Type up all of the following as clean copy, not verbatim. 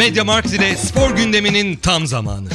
MediaMarkt ile spor gündeminin tam zamanı.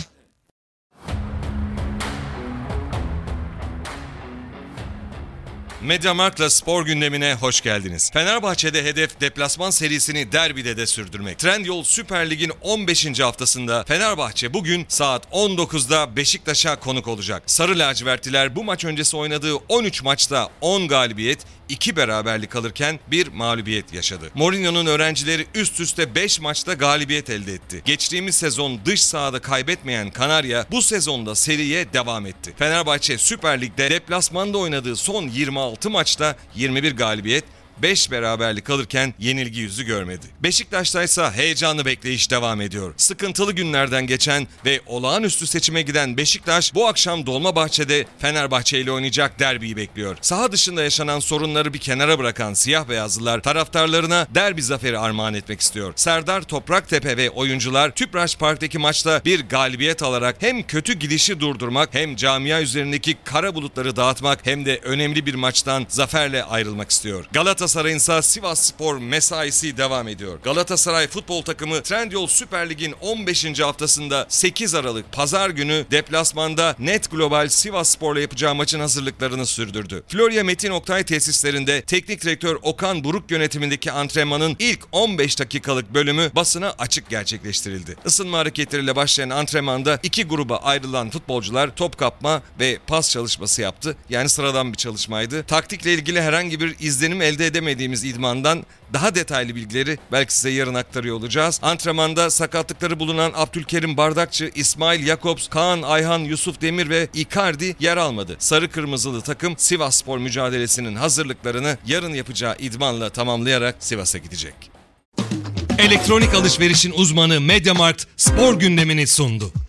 MediaMarkt'la spor gündemine hoş geldiniz. Fenerbahçe'de hedef deplasman serisini derbide de sürdürmek. Trendyol Süper Lig'in 15. haftasında Fenerbahçe bugün saat 19'da Beşiktaş'a konuk olacak. Sarı lacivertliler bu maç öncesi oynadığı 13 maçta 10 galibiyet, 2 beraberlik alırken 1 mağlubiyet yaşadı. Mourinho'nun öğrencileri üst üste 5 maçta galibiyet elde etti. Geçtiğimiz sezon dış sahada kaybetmeyen Kanarya bu sezonda seriye devam etti. Fenerbahçe Süper Lig'de deplasmanda oynadığı son 26 maçta 21 galibiyet, 5 beraberlik alırken yenilgi yüzü görmedi. Beşiktaş'ta ise heyecanlı bekleyiş devam ediyor. Sıkıntılı günlerden geçen ve olağanüstü seçime giden Beşiktaş bu akşam Dolmabahçe'de Fenerbahçe ile oynayacak derbiyi bekliyor. Saha dışında yaşanan sorunları bir kenara bırakan siyah beyazlılar taraftarlarına derbi zaferi armağan etmek istiyor. Serdar Topraktepe ve oyuncular Tüpraş Park'taki maçta bir galibiyet alarak hem kötü gidişi durdurmak hem camia üzerindeki kara bulutları dağıtmak hem de önemli bir maçtan zaferle ayrılmak istiyor. Galatasaray'ın ise Sivasspor mesaisi devam ediyor. Galatasaray futbol takımı Trendyol Süper Lig'in 15. haftasında 8 Aralık Pazar günü deplasmanda Net Global Sivasspor'la yapacağı maçın hazırlıklarını sürdürdü. Florya Metin Oktay tesislerinde teknik direktör Okan Buruk yönetimindeki antrenmanın ilk 15 dakikalık bölümü basına açık gerçekleştirildi. Isınma hareketleriyle başlayan antrenmanda iki gruba ayrılan futbolcular top kapma ve pas çalışması yaptı. Yani sıradan bir çalışmaydı. Taktikle ilgili herhangi bir izlenim elde edemediğimiz idmandan daha detaylı bilgileri belki size yarın aktarıyor olacağız. Antrenmanda sakatlıkları bulunan Abdülkerim Bardakçı, İsmail Jakobs, Kaan Ayhan, Yusuf Demir ve Icardi yer almadı. Sarı kırmızılı takım Sivasspor mücadelesinin hazırlıklarını yarın yapacağı idmanla tamamlayarak Sivas'a gidecek. Elektronik alışverişin uzmanı MediaMarkt spor gündemini sundu.